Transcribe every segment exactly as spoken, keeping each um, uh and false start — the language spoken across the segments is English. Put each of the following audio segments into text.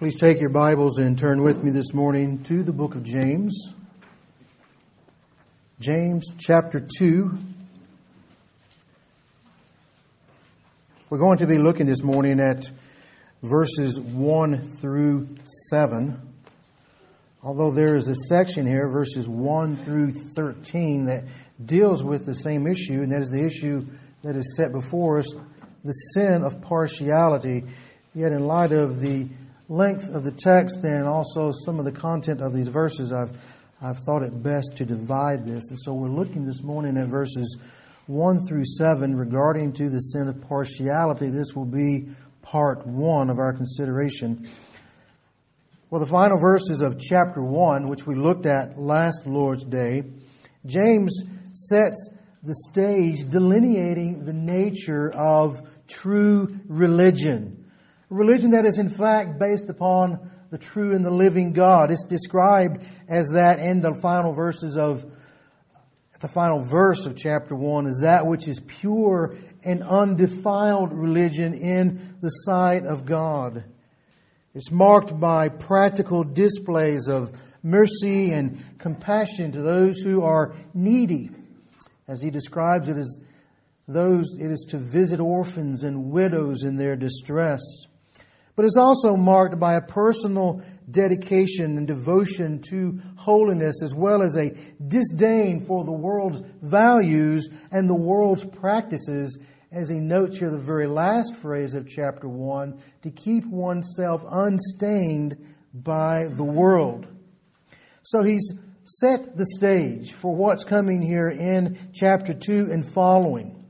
Please take your Bibles and turn with me this morning to the book of James. James chapter two. We're going to be looking this morning at verses one through seven. Although there is a section here, verses one through thirteen, that deals with the same issue, and that is the issue that is set before us, the sin of partiality. Yet in light of the length of the text and also some of the content of these verses, I've I've thought it best to divide this. And so we're looking this morning at verses one through seven regarding to the sin of partiality. This will be part one of our consideration. Well, the final verses of chapter one, which we looked at last Lord's Day, James sets the stage delineating the nature of true religion. A religion that is in fact based upon the true and the living God. It's described as that in the final verses of, the final verse of chapter one, is that which is pure and undefiled religion in the sight of God. It's marked by practical displays of mercy and compassion to those who are needy. As he describes it as those, it is to visit orphans and widows in their distress. But it's also marked by a personal dedication and devotion to holiness, as well as a disdain for the world's values and the world's practices, as he notes here the very last phrase of chapter one, to keep oneself unstained by the world. So he's set the stage for what's coming here in chapter two and following.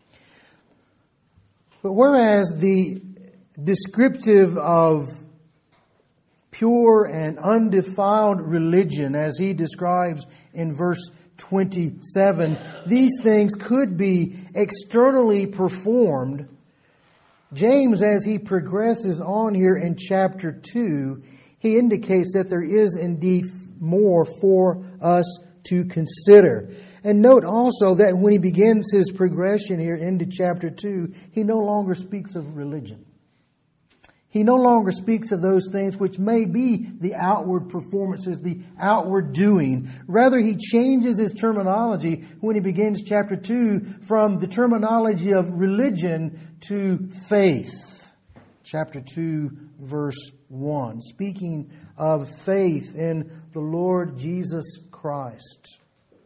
But whereas the descriptive of pure and undefiled religion, as he describes in verse twenty-seven, these things could be externally performed, James, as he progresses on here in chapter two, he indicates that there is indeed more for us to consider. And note also that when he begins his progression here into chapter two, he no longer speaks of religion. He no longer speaks of those things which may be the outward performances, the outward doing. Rather, he changes his terminology when he begins chapter two from the terminology of religion to faith. Chapter two, verse one, speaking of faith in the Lord Jesus Christ.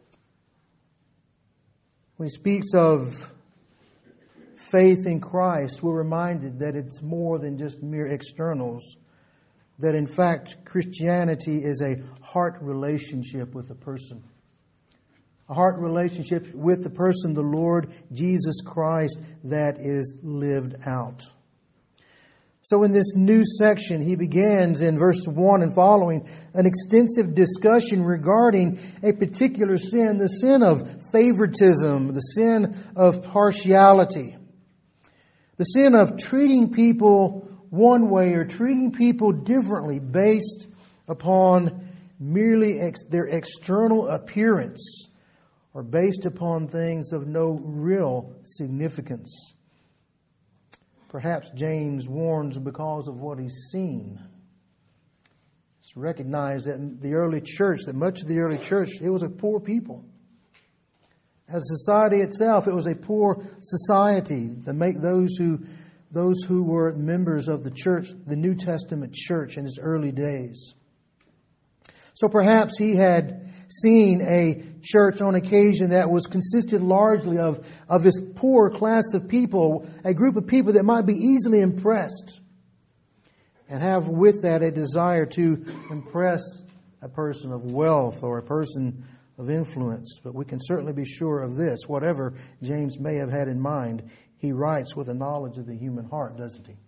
When he speaks of faith in Christ, we're reminded that it's more than just mere externals. That in fact, Christianity is a heart relationship with a person. A heart relationship with the person, the Lord Jesus Christ, that is lived out. So in this new section, he begins in verse one and following an extensive discussion regarding a particular sin, the sin of favoritism, the sin of partiality. The sin of treating people one way or treating people differently based upon merely ex- their external appearance or based upon things of no real significance. Perhaps James warns because of what he's seen. It's recognized that in the early church, that much of the early church, it was a poor people. As society itself, it was a poor society that make those who those who were members of the church, the New Testament church in its early days. So perhaps he had seen a church on occasion that was consisted largely of, of this poor class of people, a group of people that might be easily impressed and have with that a desire to impress a person of wealth or a person of influence. But we can certainly be sure of this. Whatever James may have had in mind, he writes with a knowledge of the human heart, doesn't he?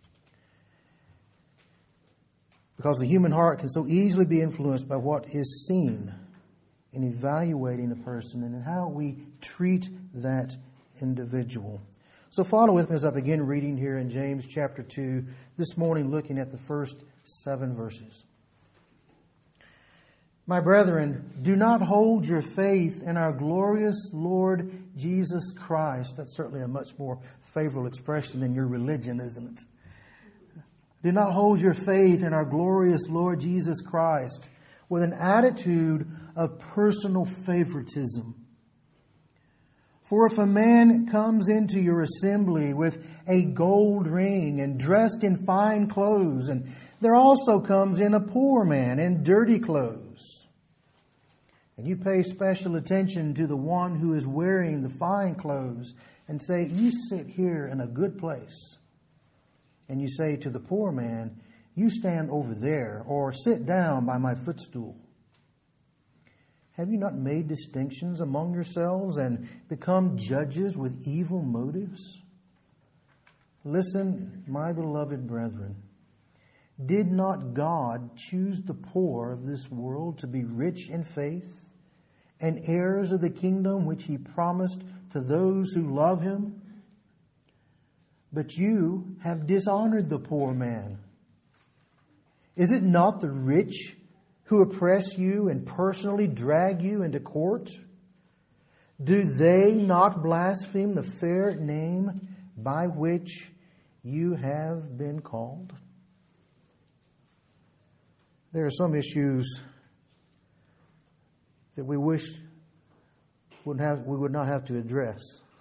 Because the human heart can so easily be influenced by what is seen in evaluating a person and in how we treat that individual. So follow with me as I begin reading here in James chapter two, this morning looking at the first seven verses. My brethren, do not hold your faith in our glorious Lord Jesus Christ. That's certainly a much more favorable expression than your religion, isn't it? Do not hold your faith in our glorious Lord Jesus Christ with an attitude of personal favoritism. For if a man comes into your assembly with a gold ring and dressed in fine clothes, and there also comes in a poor man in dirty clothes, and you pay special attention to the one who is wearing the fine clothes and say, you sit here in a good place, and you say to the poor man, you stand over there, or sit down by my footstool. Have you not made distinctions among yourselves and become judges with evil motives? Listen, my beloved brethren, did not God choose the poor of this world to be rich in faith and heirs of the kingdom which He promised to those who love Him? But you have dishonored the poor man. Is it not the rich who oppress you and personally drag you into court? Do they not blaspheme the fair name by which you have been called? There are some issues that we wish would have, we would not have to address.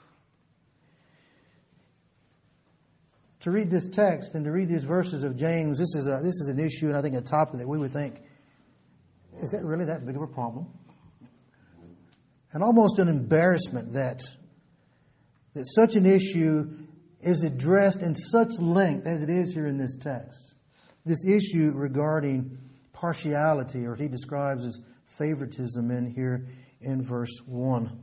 To read this text and to read these verses of James, this is a, this is an issue, and I think a topic that we would think, is that really that big of a problem? And almost an embarrassment that that such an issue is addressed in such length as it is here in this text. This issue regarding partiality, or he describes as favoritism in here in verse one.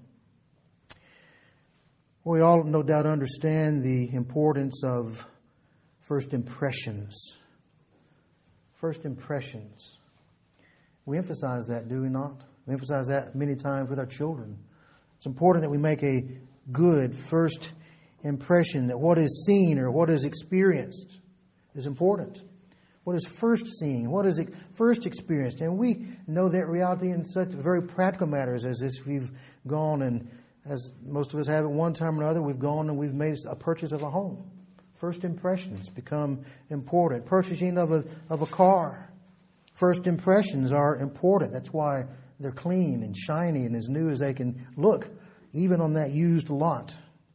We all no doubt understand the importance of first impressions. First impressions. We emphasize that, do we not? We emphasize that many times with our children. It's important that we make a good first impression, that what is seen or what is experienced is important. What is first seen? What is first experienced? And we know that reality in such very practical matters as if we've gone and, as most of us have at one time or another, we've gone and we've made a purchase of a home. First impressions become important. Purchasing of a, of a car. First impressions are important. That's why they're clean and shiny and as new as they can look, even on that used lot.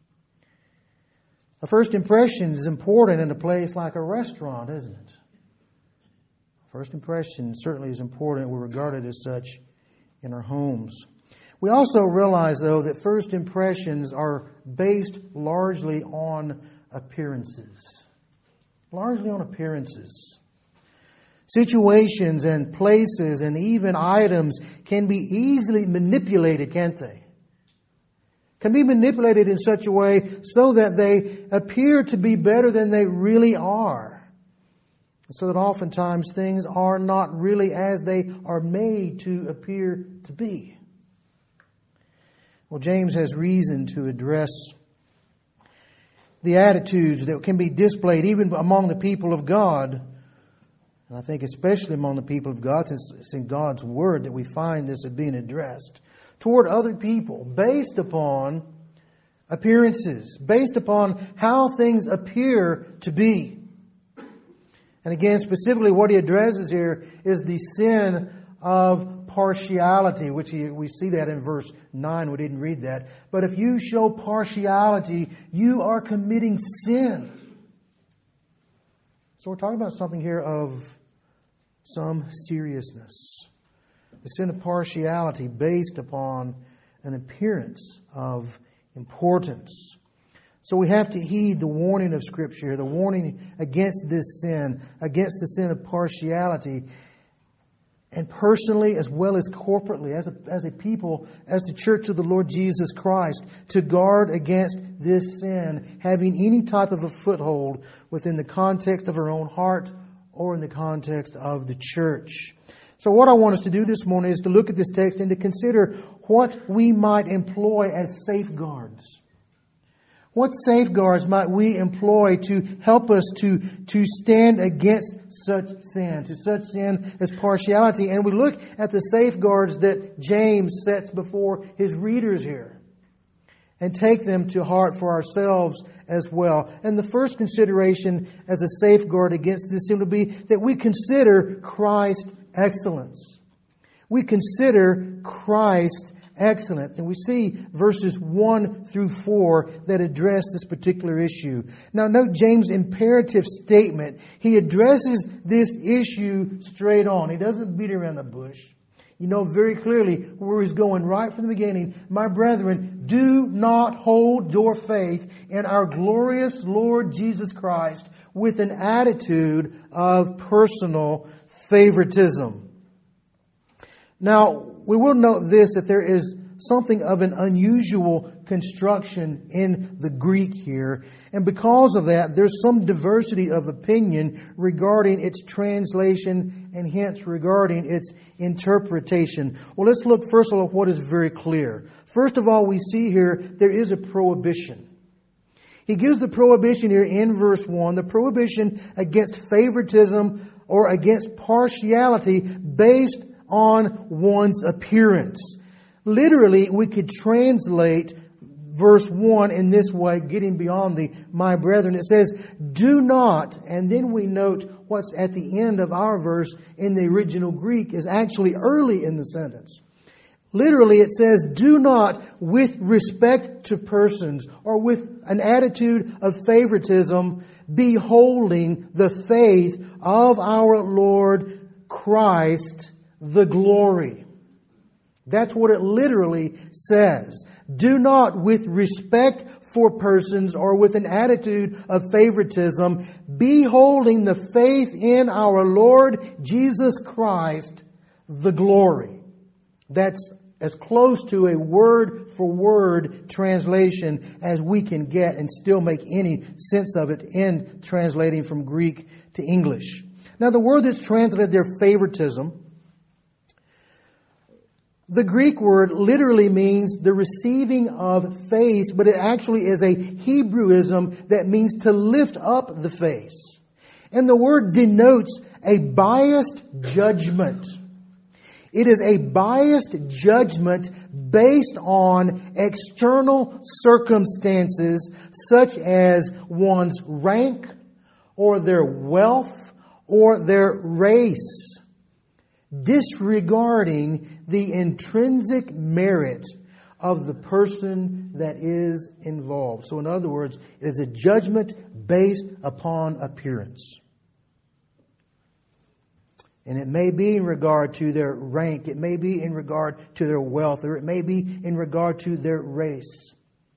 A first impression is important in a place like a restaurant, isn't it? First impression certainly is important. We're regarded as such in our homes. We also realize, though, that first impressions are based largely on appearances. Largely on appearances. Situations and places and even items can be easily manipulated, can't they? Can be manipulated in such a way so that they appear to be better than they really are. So that oftentimes things are not really as they are made to appear to be. Well, James has reason to address the attitudes that can be displayed even among the people of God. And I think especially among the people of God, since it's in God's Word that we find this as being addressed toward other people based upon appearances, based upon how things appear to be. And again, specifically what he addresses here is the sin of partiality, which he, we see that in verse nine. We didn't read that. But if you show partiality, you are committing sin. So we're talking about something here of some seriousness. The sin of partiality based upon an appearance of importance. So we have to heed the warning of Scripture, the warning against this sin, against the sin of partiality, and personally as well as corporately, as a, as a people, as the church of the Lord Jesus Christ, to guard against this sin having any type of a foothold within the context of our own heart or in the context of the church. So what I want us to do this morning is to look at this text and to consider what we might employ as safeguards. What safeguards might we employ to help us to, to stand against such sin, to such sin as partiality? And we look at the safeguards that James sets before his readers here. and take them to heart for ourselves as well. And the first consideration as a safeguard against this seems to be that we consider Christ's excellence. We consider Christ's excellence. And we see verses one through four that address this particular issue. Now note James' imperative statement. He addresses this issue straight on. He doesn't beat around the bush. You know very clearly where he's going right from the beginning. My brethren, do not hold your faith in our glorious Lord Jesus Christ with an attitude of personal favoritism. Now, we will note this, that there is something of an unusual construction in the Greek here. And because of that, there's some diversity of opinion regarding its translation and hence regarding its interpretation. Well, let's look first of all at what is very clear. First of all, we see here there is a prohibition. He gives the prohibition here in verse one, the prohibition against favoritism or against partiality based on one's appearance. Literally, we could translate verse one in this way, getting beyond the my brethren. It says, do not, and then we note what's at the end of our verse in the original Greek is actually early in the sentence. Literally, it says, do not with respect to persons or with an attitude of favoritism be holding the faith of our Lord Christ the glory. That's what it literally says. Do not with respect for persons or with an attitude of favoritism be holding the faith in our Lord Jesus Christ the glory. That's as close to a word for word translation as we can get and still make any sense of it in translating from Greek to English. Now the word that's translated there, favoritism, the Greek word literally means the receiving of face, but it actually is a Hebrewism that means to lift up the face. And the word denotes a biased judgment. It is a biased judgment based on external circumstances such as one's rank or their wealth or their race, disregarding the intrinsic merit of the person that is involved. So in other words, it is a judgment based upon appearance. And it may be in regard to their rank, it may be in regard to their wealth, or it may be in regard to their race.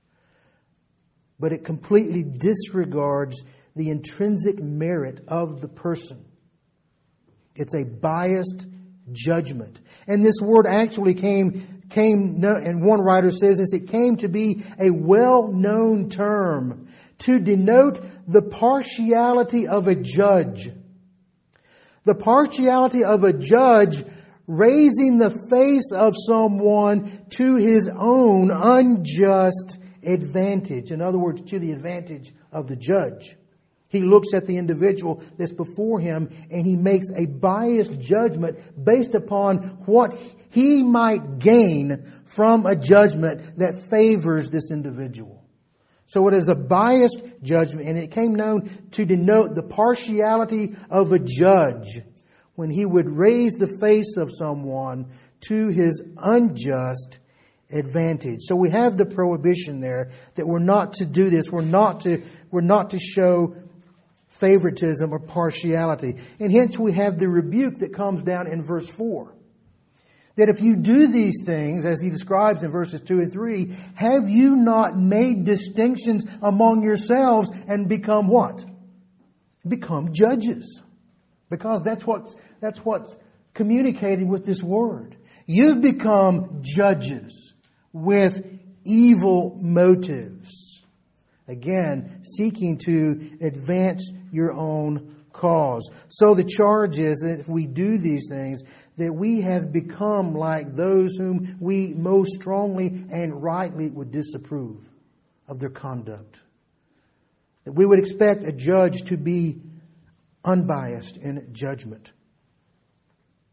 But it completely disregards the intrinsic merit of the person. It's a biased judgment. And this word actually came, came, and one writer says this, it came to be a well-known term to denote the partiality of a judge. The partiality of a judge raising the face of someone to his own unjust advantage. In other words, to the advantage of the judge. He looks at the individual that's before him and he makes a biased judgment based upon what he might gain from a judgment that favors this individual. So it is a biased judgment, and it came known to denote the partiality of a judge when he would raise the face of someone to his unjust advantage. So we have the prohibition there that we're not to do this. We're not to, we're not to show favoritism or partiality. And hence we have the rebuke that comes down in verse four. That if you do these things, as he describes in verses two and three, have you not made distinctions among yourselves and become what? Become judges. Because that's what's, that's what's communicated with this word. You've become judges with evil motives. Again, seeking to advance your own cause. So the charge is that if we do these things, that we have become like those whom we most strongly and rightly would disapprove of their conduct. That we would expect a judge to be unbiased in judgment.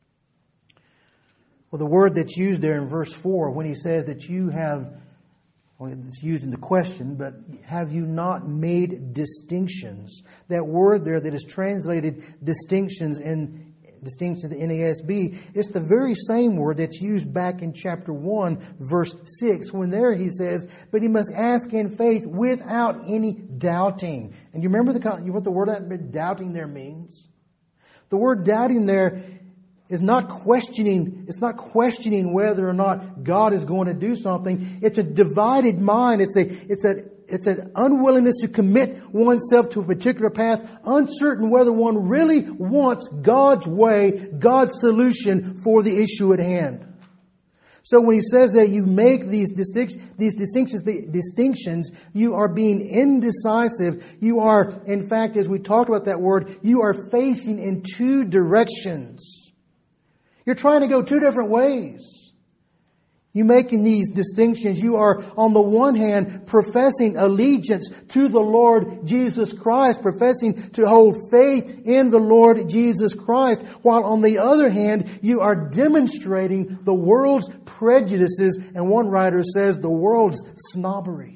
Well, the word that's used there in verse four, when he says that you have well, it's used in the question, but have you not made distinctions? That word there that is translated distinctions in distinctions in the N A S B, it's the very same word that's used back in chapter one, verse six, when there he says, but he must ask in faith without any doubting. And you remember the what the word doubting there means? The word doubting there is not questioning, it's not questioning whether or not God is going to do something. It's a divided mind. It's a, it's a, it's an unwillingness to commit oneself to a particular path, uncertain whether one really wants God's way, God's solution for the issue at hand. So when he says that you make these distinctions, these distinctions, the distinctions, you are being indecisive. You are, in fact, as we talked about that word, you are facing in two directions. You're trying to go two different ways. You making these distinctions. You are, on the one hand, professing allegiance to the Lord Jesus Christ, professing to hold faith in the Lord Jesus Christ, while on the other hand, you are demonstrating the world's prejudices, and one writer says the world's snobbery.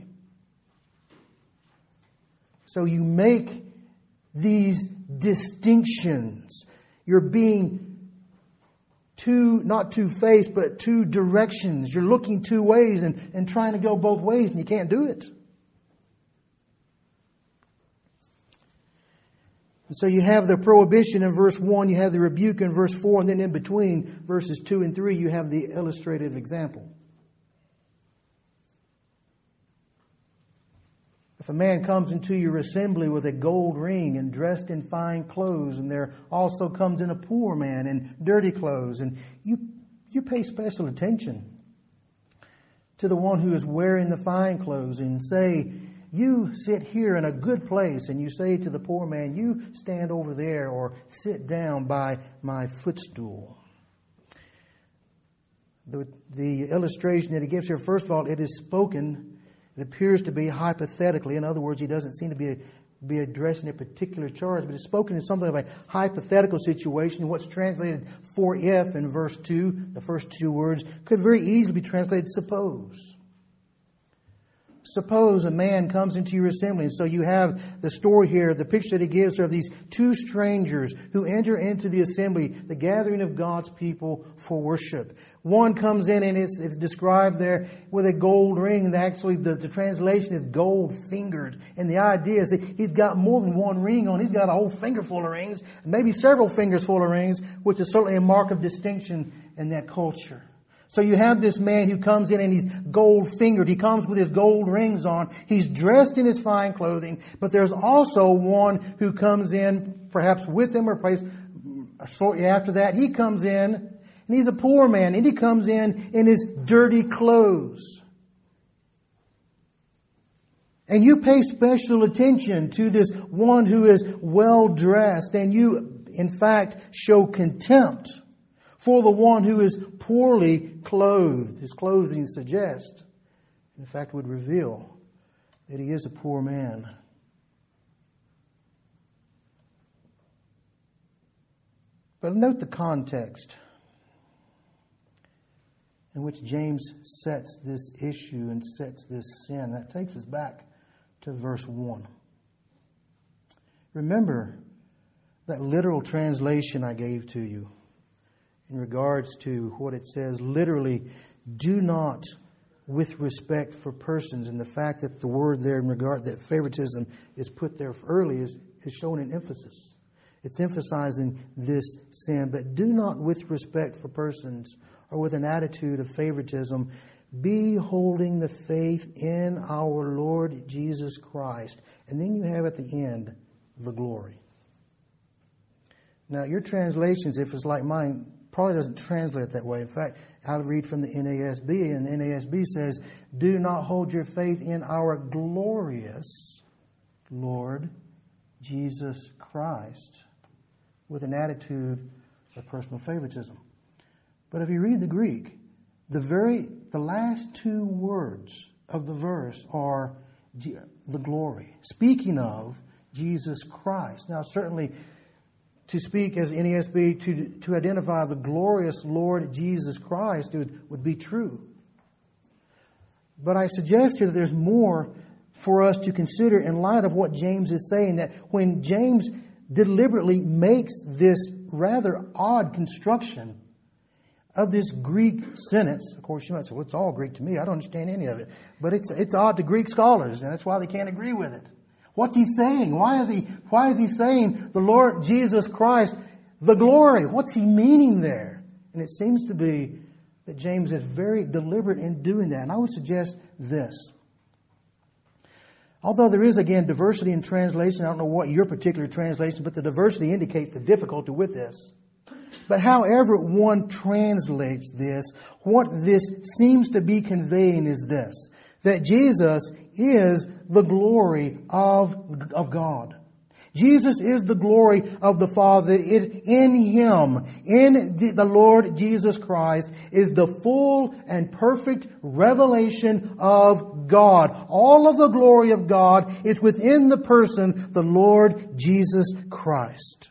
So you make these distinctions. You're being two, not two-faced, but two directions. You're looking two ways and, and trying to go both ways, and you can't do it. And so you have the prohibition in verse one, you have the rebuke in verse four, and then in between verses two and three, you have the illustrative example. If a man comes into your assembly with a gold ring and dressed in fine clothes, and there also comes in a poor man in dirty clothes, and you you pay special attention to the one who is wearing the fine clothes, and say, you sit here in a good place, and you say to the poor man, you stand over there or sit down by my footstool. The, the illustration that he gives here, first of all, it is spoken. It appears to be hypothetically. In other words, he doesn't seem to be be addressing a particular charge, but it's spoken in something of a hypothetical situation. What's translated for if in verse two, the first two words, could very easily be translated suppose. Suppose a man comes into your assembly, and so you have the story here, the picture that he gives of these two strangers who enter into the assembly, the gathering of God's people for worship. One comes in and it's, it's described there with a gold ring, and actually the, the translation is gold fingered. And the idea is that he's got more than one ring on. He's got a whole finger full of rings, maybe several fingers full of rings, which is certainly a mark of distinction in that culture. So you have this man who comes in and he's gold fingered. He comes with his gold rings on. He's dressed in his fine clothing. But there's also one who comes in, perhaps with him or perhaps shortly after that. He comes in and he's a poor man, and he comes in in his dirty clothes. And you pay special attention to this one who is well dressed, and you, in fact, show contempt for the one who is poorly clothed. His clothing suggests, in fact, would reveal that he is a poor man. But note the context in which James sets this issue and sets this sin. That takes us back to verse one. Remember that literal translation I gave to you in regards to what it says, literally, do not with respect for persons. And the fact that the word there in regard that favoritism is put there early is, is shown in emphasis. It's emphasizing this sin. But do not with respect for persons or with an attitude of favoritism be holding the faith in our Lord Jesus Christ. And then you have at the end the glory. Now your translations, if it's like mine, probably doesn't translate it that way. In fact, I'll read from the N A S B, and the N A S B says, do not hold your faith in our glorious Lord Jesus Christ with an attitude of personal favoritism. But if you read the Greek, the very, the last two words of the verse are the glory, speaking of Jesus Christ. Now, certainly, to speak as N A S B, to, to identify the glorious Lord Jesus Christ would, would be true. But I suggest here that there's more for us to consider in light of what James is saying, that when James deliberately makes this rather odd construction of this Greek sentence. Of course, you might say, well, it's all Greek to me. I don't understand any of it. But it's it's odd to Greek scholars, and that's why they can't agree with it. What's he saying? Why is he, why is he saying the Lord Jesus Christ, the glory? What's he meaning there? And it seems to be that James is very deliberate in doing that. And I would suggest this. Although there is, again, diversity in translation, I don't know what your particular translation, but the diversity indicates the difficulty with this. But however one translates this, what this seems to be conveying is this, that Jesus is the glory of, of God. Jesus is the glory of the Father. It, in Him, in the, the Lord Jesus Christ, is the full and perfect revelation of God. All of the glory of God is within the person, the Lord Jesus Christ.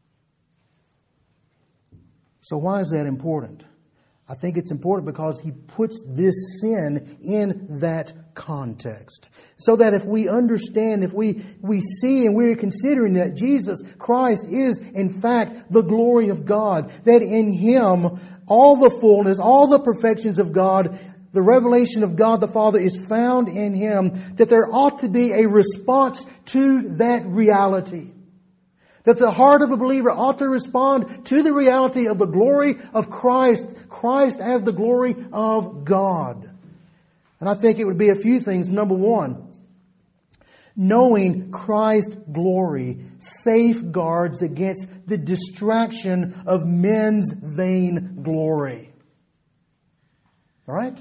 So why is that important? I think it's important because he puts this sin in that context. So that if we understand, if we, we see and we're considering that Jesus Christ is in fact the glory of God, that in Him all the fullness, all the perfections of God, the revelation of God the Father is found in Him, that there ought to be a response to that reality. That the heart of a believer ought to respond to the reality of the glory of Christ, Christ as the glory of God. And I think it would be a few things. Number one, knowing Christ's glory safeguards against the distraction of men's vain glory. All right?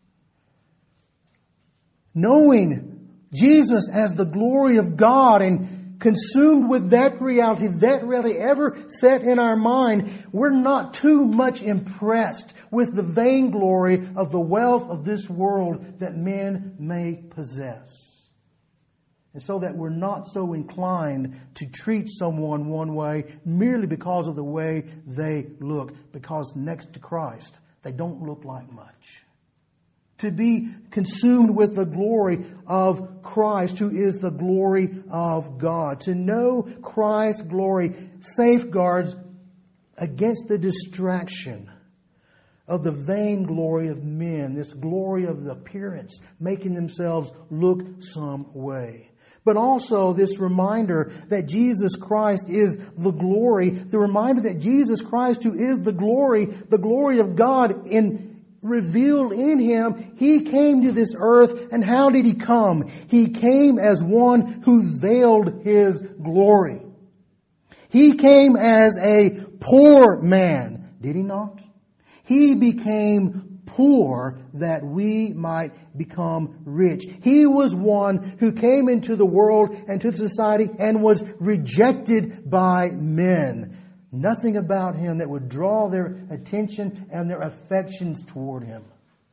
Knowing Jesus as the glory of God and consumed with that reality, that reality ever set in our mind, we're not too much impressed with the vainglory of the wealth of this world that men may possess. And so that we're not so inclined to treat someone one way merely because of the way they look, because next to Christ, they don't look like much. To be consumed with the glory of Christ, who is the glory of God. To know Christ's glory safeguards against the distraction of the vain glory of men, this glory of the appearance, making themselves look some way. But also this reminder that Jesus Christ is the glory, the reminder that Jesus Christ, who is the glory, the glory of God in revealed in Him, He came to this earth, and how did He come? He came as one who veiled His glory. He came as a poor man, did He not? He became poor that we might become rich. He was one who came into the world and to society and was rejected by men. Nothing about Him that would draw their attention and their affections toward Him.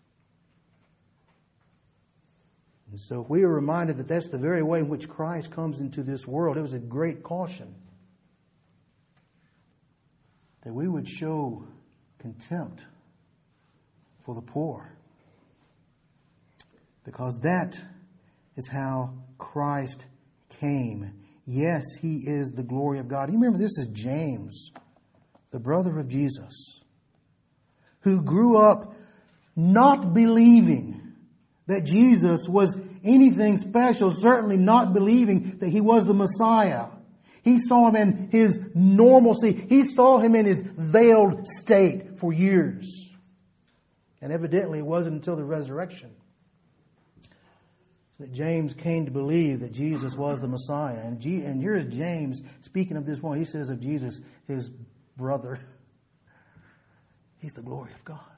And so if we are reminded that that's the very way in which Christ comes into this world, it was a great caution that we would show contempt for the poor. Because that is how Christ came. Yes, He is the glory of God. You remember, this is James, the brother of Jesus, who grew up not believing that Jesus was anything special, certainly not believing that He was the Messiah. He saw Him in His normalcy. He saw Him in His veiled state for years. And evidently it wasn't until the resurrection that James came to believe that Jesus was the Messiah. And, G- and here's James speaking of this one. He says of Jesus, his brother, He's the glory of God.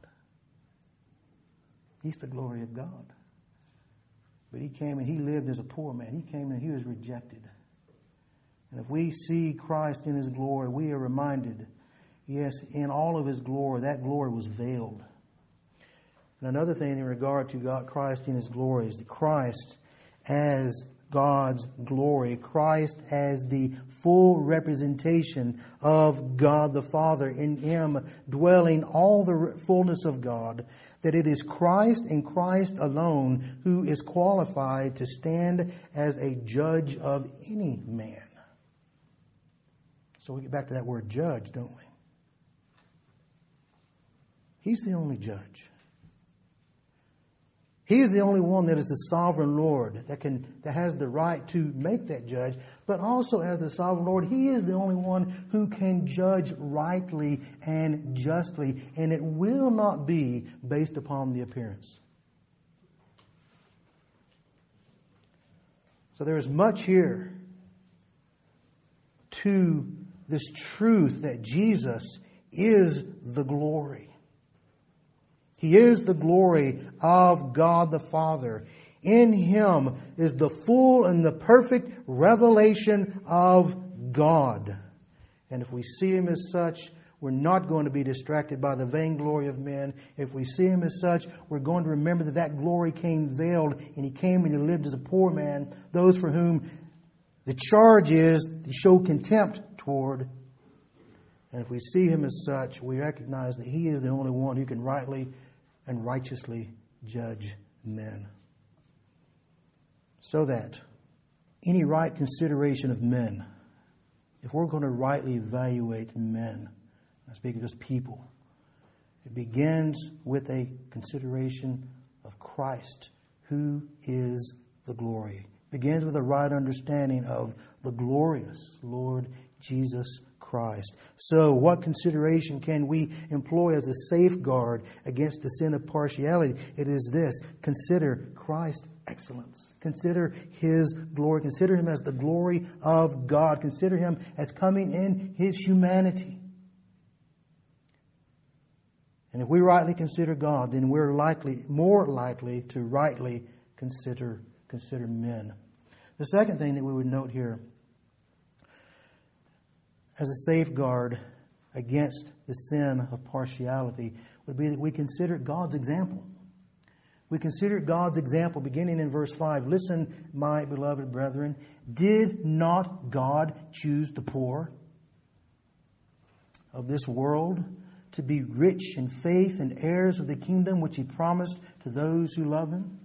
He's the glory of God. But He came and He lived as a poor man. He came and He was rejected. And if we see Christ in His glory, we are reminded, yes, in all of His glory, that glory was veiled. And another thing in regard to God, Christ in His glory, is that Christ as God's glory. Christ as the full representation of God the Father, in Him dwelling all the fullness of God. That it is Christ and Christ alone who is qualified to stand as a judge of any man. So we get back to that word judge, don't we? He's the only judge. He is the only one that is the sovereign Lord that can that has the right to make that judge. But also as the sovereign Lord, He is the only one who can judge rightly and justly. And it will not be based upon the appearance. So there is much here to this truth that Jesus is the glory. He is the glory of God the Father. In Him is the full and the perfect revelation of God. And if we see Him as such, we're not going to be distracted by the vainglory of men. If we see Him as such, we're going to remember that that glory came veiled, and He came and He lived as a poor man. Those for whom the charge is to show contempt toward. And if we see Him as such, we recognize that He is the only one who can rightly and righteously judge men. So that any right consideration of men, if we're going to rightly evaluate men, I'm speaking just people, it begins with a consideration of Christ, who is the glory. It begins with a right understanding of the glorious Lord Jesus Christ. So what consideration can we employ as a safeguard against the sin of partiality? It is this: consider Christ's excellence. Consider His glory. Consider Him as the glory of God. Consider Him as coming in His humanity. And if we rightly consider God, then we're likely, more likely to rightly consider, consider men. The second thing that we would note here as a safeguard against the sin of partiality would be that we consider God's example. We consider God's example beginning in verse five. Listen, my beloved brethren, did not God choose the poor of this world to be rich in faith and heirs of the kingdom which He promised to those who love Him?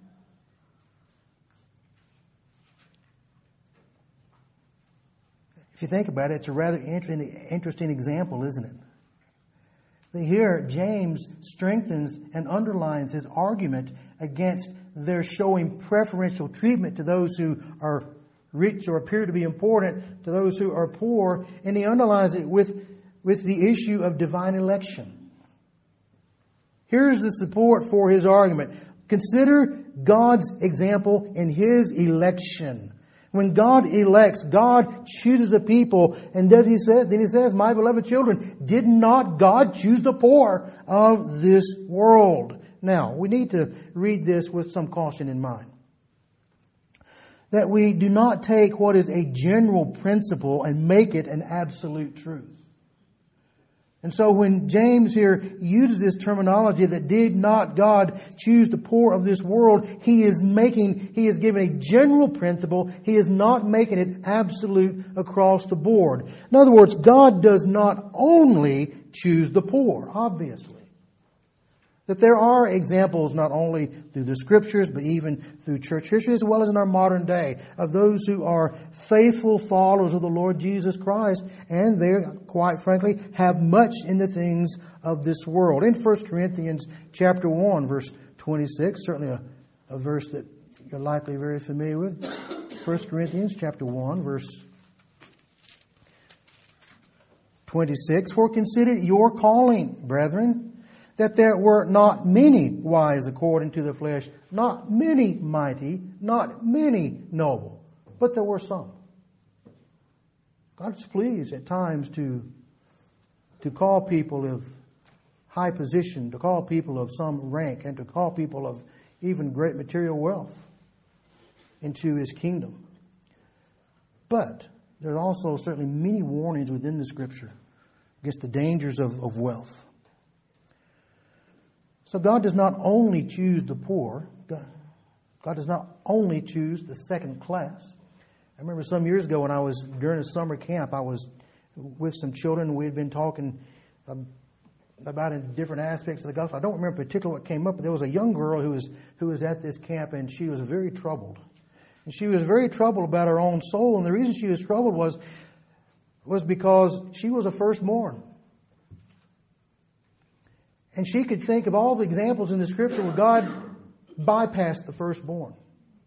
If you think about it, it's a rather interesting, interesting example, isn't it? Here, James strengthens and underlines his argument against their showing preferential treatment to those who are rich or appear to be important, to those who are poor, and he underlines it with, with the issue of divine election. Here's the support for his argument. Consider God's example in His election. When God elects, God chooses a people, and then he says, then he says, my beloved children, did not God choose the poor of this world? Now, we need to read this with some caution in mind. That we do not take what is a general principle and make it an absolute truth. And so when James here uses this terminology that did not God choose the poor of this world, he is making, he is giving a general principle. He is not making it absolute across the board. In other words, God does not only choose the poor, obviously. That there are examples not only through the Scriptures, but even through church history, as well as in our modern day, of those who are faithful followers of the Lord Jesus Christ, and they, quite frankly, have much in the things of this world. In First Corinthians chapter one, verse twenty-six, certainly a, a verse that you're likely very familiar with. First Corinthians chapter one, verse twenty-six, for consider your calling, brethren, that there were not many wise according to the flesh, not many mighty, not many noble, but there were some. God's pleased at times to, to call people of high position, to call people of some rank, and to call people of even great material wealth into His kingdom. But there are also certainly many warnings within the Scripture against the dangers of, of wealth. So God does not only choose the poor. God, God does not only choose the second class. I remember some years ago when I was during a summer camp, I was with some children. We had been talking um, about in different aspects of the gospel. I don't remember particularly what came up, but there was a young girl who was who was at this camp, and she was very troubled. And she was very troubled about her own soul, and the reason she was troubled was was because she was a firstborn. And she could think of all the examples in the Scripture where God bypassed the firstborn.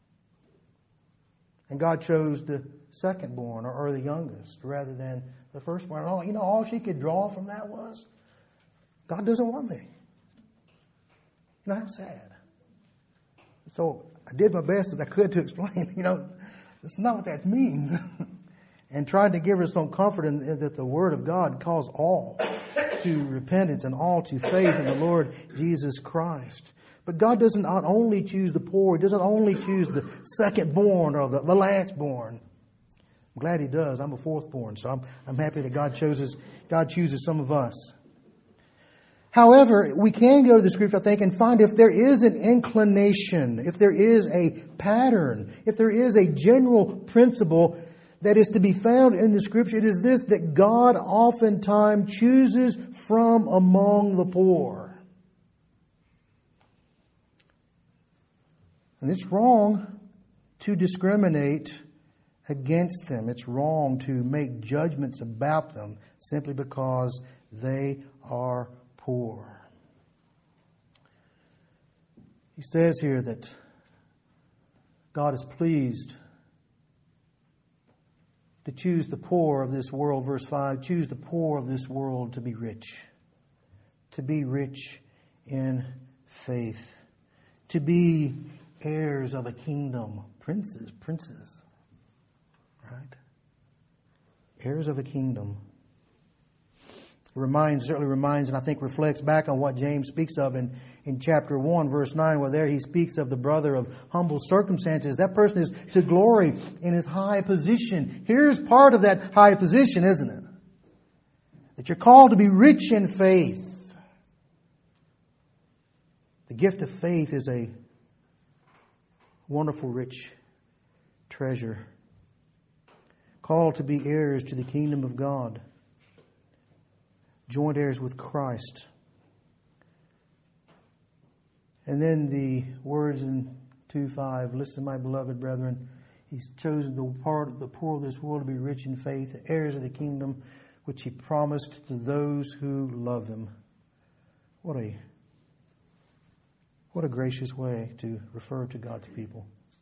And God chose the secondborn or, or the youngest rather than the firstborn. And all, you know, all she could draw from that was, God doesn't want me. You know, how sad. So I did my best as I could to explain, you know, that's not what that means. And tried to give her some comfort in, in that the Word of God calls all to repentance and all to faith in the Lord Jesus Christ. But God doesn't not only choose the poor, He doesn't only choose the second-born or the, the last-born. I'm glad He does. I'm a fourth-born, so I'm, I'm happy that God chooses, God chooses some of us. However, we can go to the Scripture, I think, and find if there is an inclination, if there is a pattern, if there is a general principle that is to be found in the Scripture, it is this, that God oftentimes chooses from among the poor. And it's wrong to discriminate against them. It's wrong to make judgments about them simply because they are poor. He says here that God is pleased to choose the poor of this world, verse five, choose the poor of this world to be rich, to be rich in faith, to be heirs of a kingdom, princes, princes, right? Heirs of a kingdom. It reminds, certainly reminds, and I think reflects back on what James speaks of in, in chapter one, verse nine, where there he speaks of the brother of humble circumstances. That person is to glory in his high position. Here's part of that high position, isn't it? That you're called to be rich in faith. The gift of faith is a wonderful, rich treasure. Called to be heirs to the kingdom of God. Joint heirs with Christ. And then the words in two five, listen, my beloved brethren, He's chosen the part of the poor of this world to be rich in faith, heirs of the kingdom which He promised to those who love Him. What a What a gracious way to refer to God's people.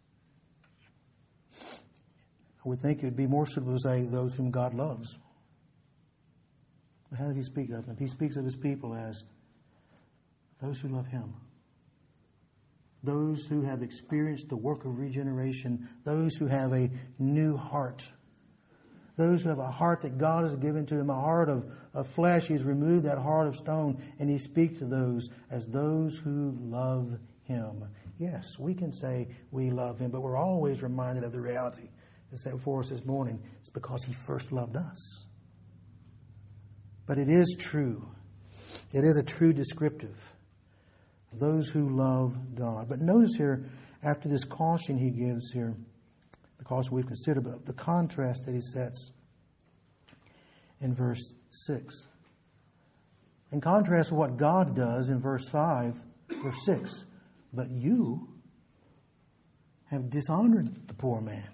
I would think it would be more suitable to say those whom God loves. But how does He speak of them? He speaks of His people as those who love Him. Those who have experienced the work of regeneration. Those who have a new heart. Those who have a heart that God has given to them, a heart of, of flesh. He has removed that heart of stone, and He speaks to those as those who love Him. Yes, we can say we love Him, but we're always reminded of the reality that's set before us this morning. It's because He first loved us. But it is true. It is a true descriptive of those who love God. But notice here, after this caution He gives here, the caution we've considered, but the contrast that He sets in verse six. In contrast with what God does in verse five, verse six. But you have dishonored the poor man.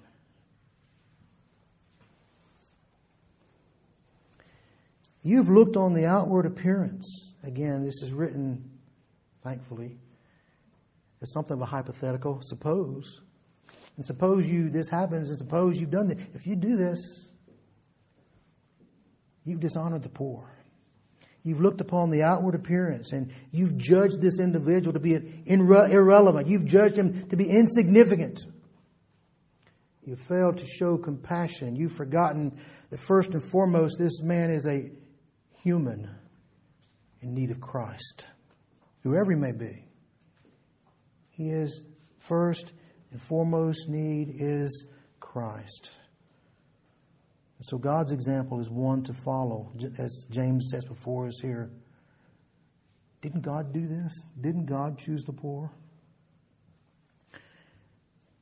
You've looked on the outward appearance. Again, this is written, thankfully, as something of a hypothetical. Suppose. And suppose you, this happens, and suppose you've done this. If you do this, you've dishonored the poor. You've looked upon the outward appearance, and you've judged this individual to be irrelevant. You've judged him to be insignificant. You've failed to show compassion. You've forgotten that first and foremost, this man is a human in need of Christ, whoever he may be. He is first and foremost need is Christ. And so God's example is one to follow, as James says before us here. Didn't God do this? Didn't God choose the poor?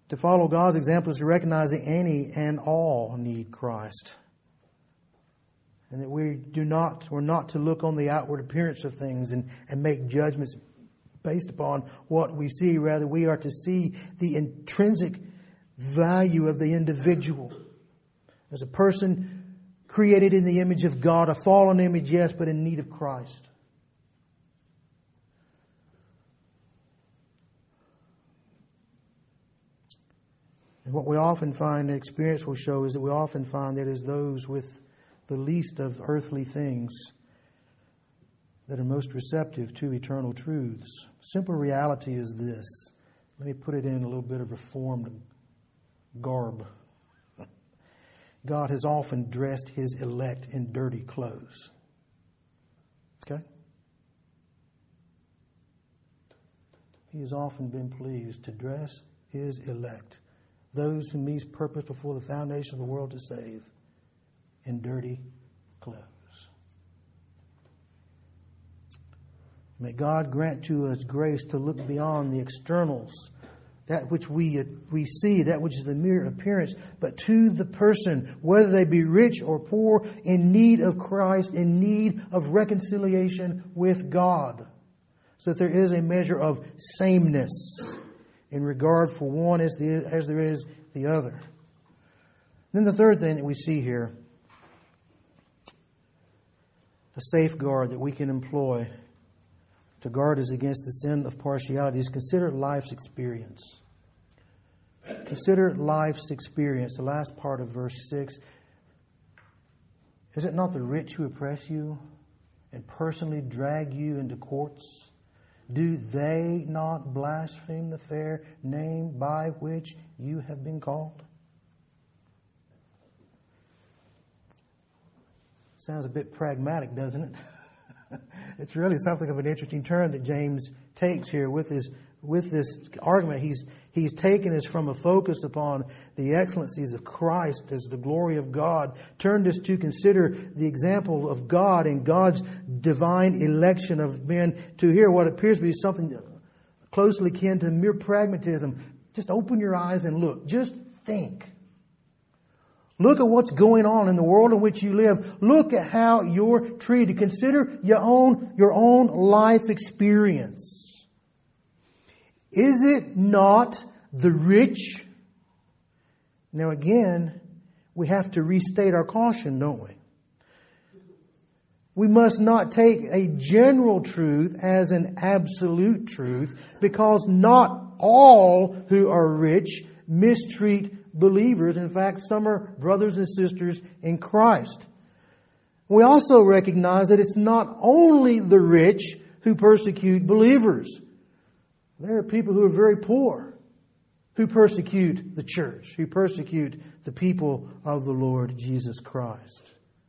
To follow God's example is to recognize that any and all need Christ. And that we do not, we're not to look on the outward appearance of things and, and make judgments based upon what we see. Rather, we are to see the intrinsic value of the individual as a person created in the image of God, a fallen image, yes, but in need of Christ. And what we often find, the experience will show, is that we often find that it is those with the least of earthly things that are most receptive to eternal truths. Simple reality is this. Let me put it in a little bit of reformed garb. God has often dressed His elect in dirty clothes. Okay? He has often been pleased to dress His elect, those whom He's purposed before the foundation of the world to save, in dirty clothes. May God grant to us grace to look beyond the externals, that which we we see, that which is the mere appearance, but to the person, whether they be rich or poor, in need of Christ, in need of reconciliation with God, so that there is a measure of sameness in regard for one as the as there is the other. Then the third thing that we see here, a safeguard that we can employ to guard us against the sin of partiality, is consider life's experience. Consider life's experience. The last part of verse six. Is it not the rich who oppress you and personally drag you into courts? Do they not blaspheme the fair name by which you have been called? Sounds a bit pragmatic, doesn't it? It's really something of an interesting turn that James takes here with his with this argument. He's he's taken us from a focus upon the excellencies of Christ as the glory of God, turned us to consider the example of God and God's divine election of men, to hear what appears to be something closely akin to mere pragmatism. Just open your eyes and look. Just think. Look at what's going on in the world in which you live. Look at how you're treated. Consider your own, your own life experience. Is it not the rich? Now again, we have to restate our caution, don't we? We must not take a general truth as an absolute truth, because not all who are rich mistreat believers. In fact, some are brothers and sisters in Christ. We also recognize that it's not only the rich who persecute believers. There are people who are very poor who persecute the church, who persecute the people of the Lord Jesus Christ.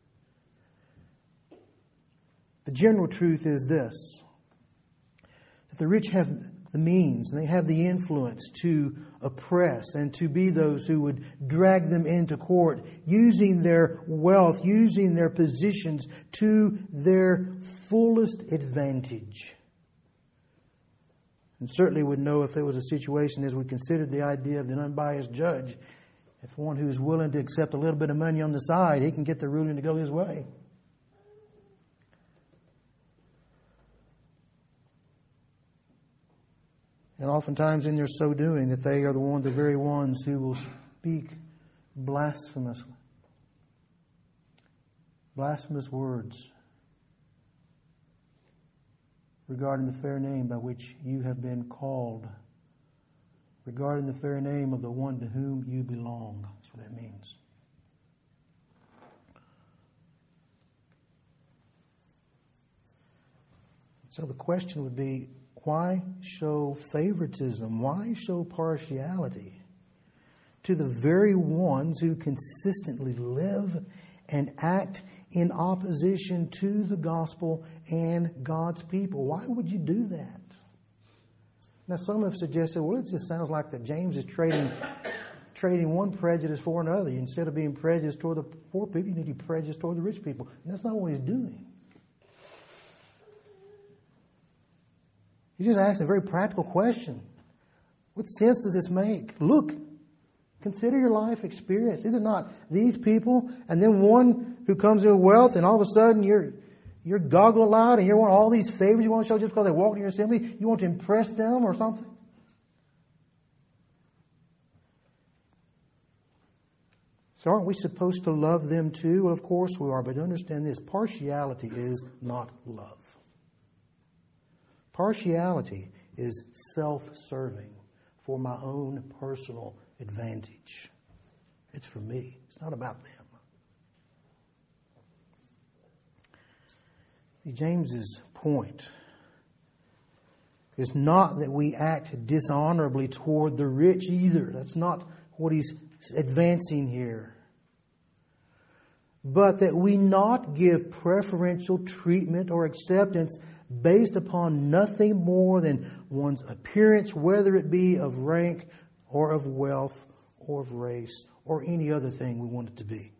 The general truth is this: that the rich have the means and they have the influence to oppress and to be those who would drag them into court, using their wealth, using their positions to their fullest advantage. And certainly would know if there was a situation, as we considered the idea of an unbiased judge, if one who is willing to accept a little bit of money on the side, he can get the ruling to go his way. And oftentimes in their so doing, that they are the one, the very ones who will speak blasphemously, blasphemous words regarding the fair name by which you have been called, regarding the fair name of the one to whom you belong. That's what that means. So the question would be, why show favoritism? Why show partiality to the very ones who consistently live and act in opposition to the gospel and God's people? Why would you do that? Now, some have suggested, well, it just sounds like that James is trading trading one prejudice for another. Instead of being prejudiced toward the poor people, you need to be prejudiced toward the rich people. And that's not what he's doing. He just asked a very practical question. What sense does this make? Look Consider your life experience. Is it not these people and then one who comes in with wealth and all of a sudden you're you're goggle-eyed and you want all these favors you want to show just because they walk in your assembly? You want to impress them or something? So aren't we supposed to love them too? Well, of course we are, but understand this. Partiality is not love. Partiality is self-serving for my own personal advantage. It's for me. It's not about them. See, James's point is not that we act dishonorably toward the rich either. That's not what he's advancing here. But that we not give preferential treatment or acceptance based upon nothing more than one's appearance, whether it be of rank or of wealth or of race or any other thing we want it to be.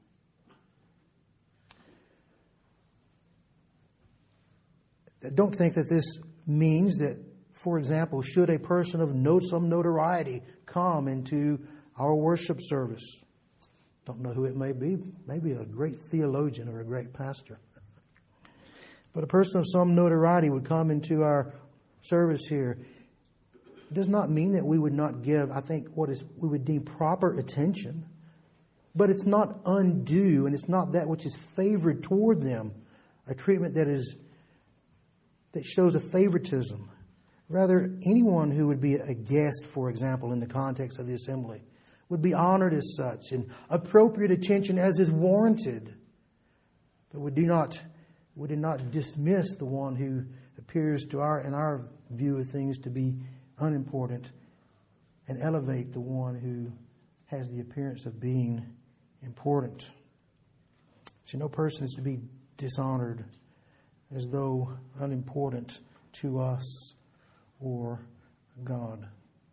Don't think that this means that, for example, should a person of note, some notoriety come into our worship service, don't know who it may be, maybe a great theologian or a great pastor, but a person of some notoriety would come into our service here, it does not mean that we would not give, I think, what is we would deem proper attention, but it's not undue and it's not that which is favored toward them, a treatment that is that shows a favoritism. Rather, anyone who would be a guest, for example, in the context of the assembly, would be honored as such and appropriate attention as is warranted. But we do not we do not dismiss the one who appears to our in our view of things to be unimportant and elevate the one who has the appearance of being important. So no person is to be dishonored as though unimportant to us or God.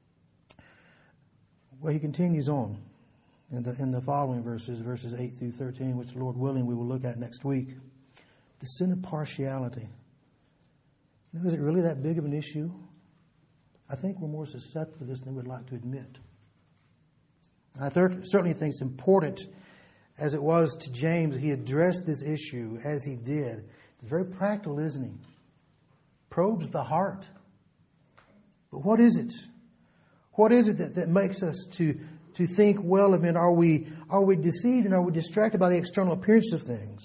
Well, he continues on in the in the following verses, verses eight through thirteen, which, Lord willing, we will look at next week. The sin of partiality. You know, is it really that big of an issue? I think we're more susceptible to this than we'd like to admit. And I th- certainly think it's important, as it was to James, he addressed this issue as he did. It's very practical, isn't he? Probes the heart. But what is it? What is it that, that makes us to, to think well of it? Are we, are we deceived and are we distracted by the external appearance of things?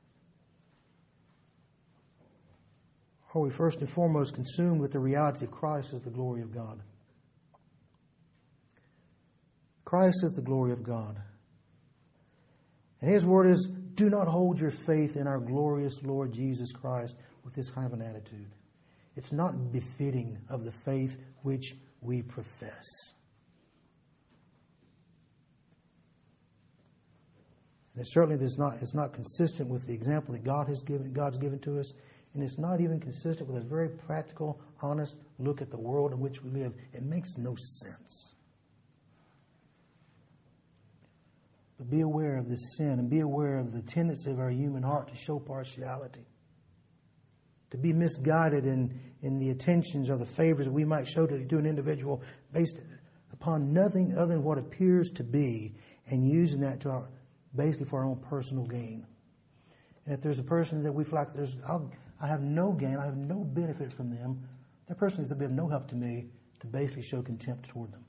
Are we first and foremost consumed with the reality of Christ as the glory of God? Christ is the glory of God. And His word is, do not hold your faith in our glorious Lord Jesus Christ with this kind of an attitude. It's not befitting of the faith which we profess. And it certainly does not, it's not consistent with the example that God has given, God's given to us. And it's not even consistent with a very practical, honest look at the world in which we live. It makes no sense. But be aware of this sin and be aware of the tendency of our human heart to show partiality. To be misguided in, in the attentions or the favors that we might show to, to an individual based upon nothing other than what appears to be, and using that to our, basically for our own personal gain. And if there's a person that we feel like there's, I'll, I have no gain, I have no benefit from them, that person is to be of no help to me to basically show contempt toward them.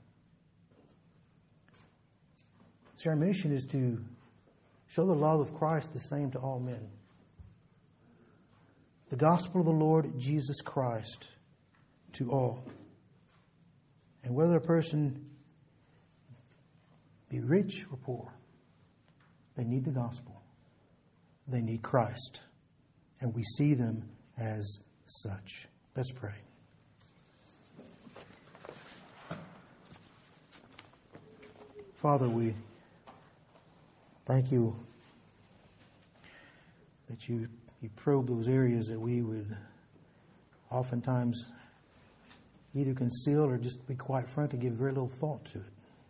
So our mission is to show the love of Christ the same to all men. The gospel of the Lord Jesus Christ to all. And whether a person be rich or poor, they need the gospel. They need Christ. And we see them as such. Let's pray. Father, we thank you that you, you probe those areas that we would oftentimes either conceal or, just to be quite frank, to give very little thought to it.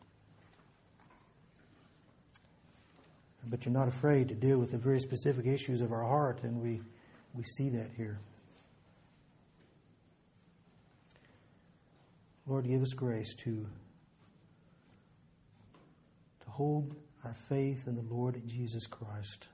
But you're not afraid to deal with the very specific issues of our heart, and we, we see that here. Lord, give us grace to hold our faith in the Lord Jesus Christ.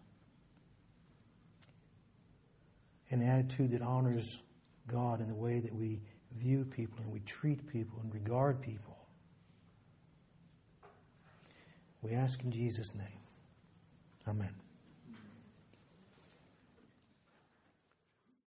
An attitude that honors God in the way that we view people and we treat people and regard people. We ask in Jesus' name. Amen.